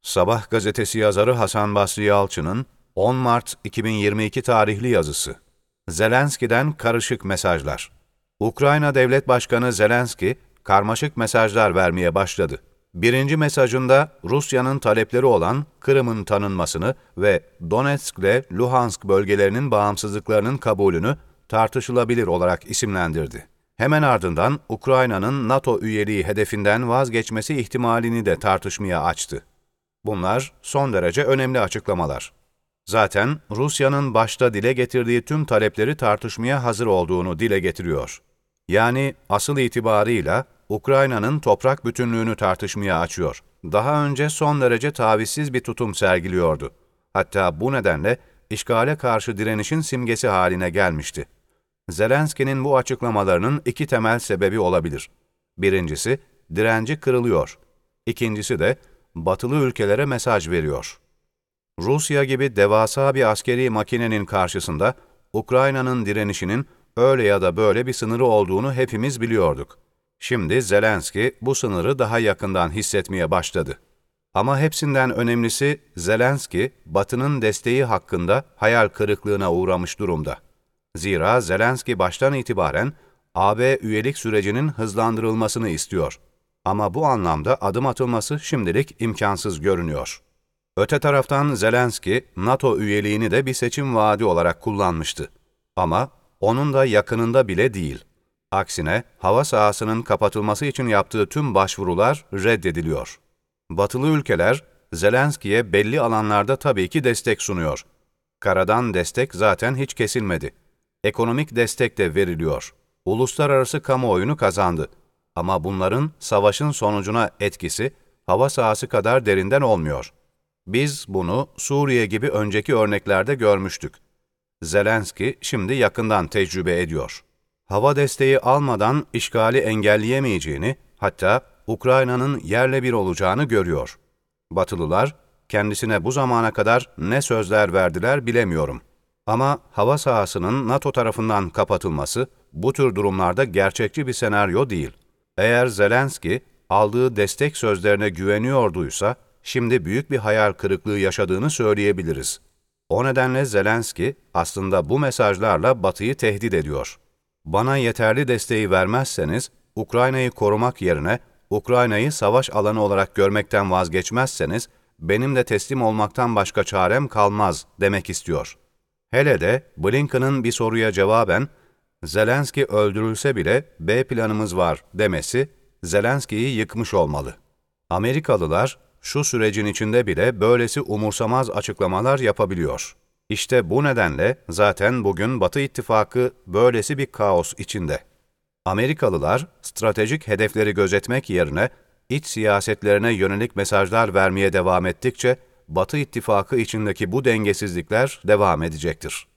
Sabah gazetesi yazarı Hasan Basri Yalçın'ın 10 Mart 2022 tarihli yazısı. Zelenski'den karışık mesajlar. Ukrayna Devlet Başkanı Zelenski, karmaşık mesajlar vermeye başladı. Birinci mesajında Rusya'nın talepleri olan Kırım'ın tanınmasını ve Donetsk ile Luhansk bölgelerinin bağımsızlıklarının kabulünü tartışılabilir olarak isimlendirdi. Hemen ardından Ukrayna'nın NATO üyeliği hedefinden vazgeçmesi ihtimalini de tartışmaya açtı. Bunlar son derece önemli açıklamalar. Zaten Rusya'nın başta dile getirdiği tüm talepleri tartışmaya hazır olduğunu dile getiriyor. Yani asıl itibarıyla Ukrayna'nın toprak bütünlüğünü tartışmaya açıyor. Daha önce son derece tavizsiz bir tutum sergiliyordu. Hatta bu nedenle işgale karşı direnişin simgesi haline gelmişti. Zelenski'nin bu açıklamalarının iki temel sebebi olabilir. Birincisi, direnci kırılıyor. İkincisi de, batılı ülkelere mesaj veriyor. Rusya gibi devasa bir askeri makinenin karşısında Ukrayna'nın direnişinin öyle ya da böyle bir sınırı olduğunu hepimiz biliyorduk. Şimdi Zelenski bu sınırı daha yakından hissetmeye başladı. Ama hepsinden önemlisi Zelenski, Batı'nın desteği hakkında hayal kırıklığına uğramış durumda. Zira Zelenski baştan itibaren AB üyelik sürecinin hızlandırılmasını istiyor. Ama bu anlamda adım atılması şimdilik imkansız görünüyor. Öte taraftan Zelenski, NATO üyeliğini de bir seçim vaadi olarak kullanmıştı. Ama onun da yakınında bile değil. Aksine hava sahasının kapatılması için yaptığı tüm başvurular reddediliyor. Batılı ülkeler, Zelenski'ye belli alanlarda tabii ki destek sunuyor. Karadan destek zaten hiç kesilmedi. Ekonomik destek de veriliyor. Uluslararası kamuoyunu kazandı. Ama bunların savaşın sonucuna etkisi hava sahası kadar derinden olmuyor. Biz bunu Suriye gibi önceki örneklerde görmüştük. Zelenski şimdi yakından tecrübe ediyor. Hava desteği almadan işgali engelleyemeyeceğini, hatta Ukrayna'nın yerle bir olacağını görüyor. Batılılar kendisine bu zamana kadar ne sözler verdiler bilemiyorum. Ama hava sahasının NATO tarafından kapatılması bu tür durumlarda gerçekçi bir senaryo değil. Eğer Zelenski aldığı destek sözlerine güveniyorduysa, şimdi büyük bir hayal kırıklığı yaşadığını söyleyebiliriz. O nedenle Zelenski aslında bu mesajlarla Batı'yı tehdit ediyor. Bana yeterli desteği vermezseniz, Ukrayna'yı korumak yerine Ukrayna'yı savaş alanı olarak görmekten vazgeçmezseniz, benim de teslim olmaktan başka çarem kalmaz demek istiyor. Hele de Blinken'ın bir soruya cevaben, Zelenski öldürülse bile B planımız var demesi, Zelenski'yi yıkmış olmalı. Amerikalılar, şu sürecin içinde bile böylesi umursamaz açıklamalar yapabiliyor. İşte bu nedenle zaten bugün Batı İttifakı böylesi bir kaos içinde. Amerikalılar, stratejik hedefleri gözetmek yerine iç siyasetlerine yönelik mesajlar vermeye devam ettikçe, Batı İttifakı içindeki bu dengesizlikler devam edecektir.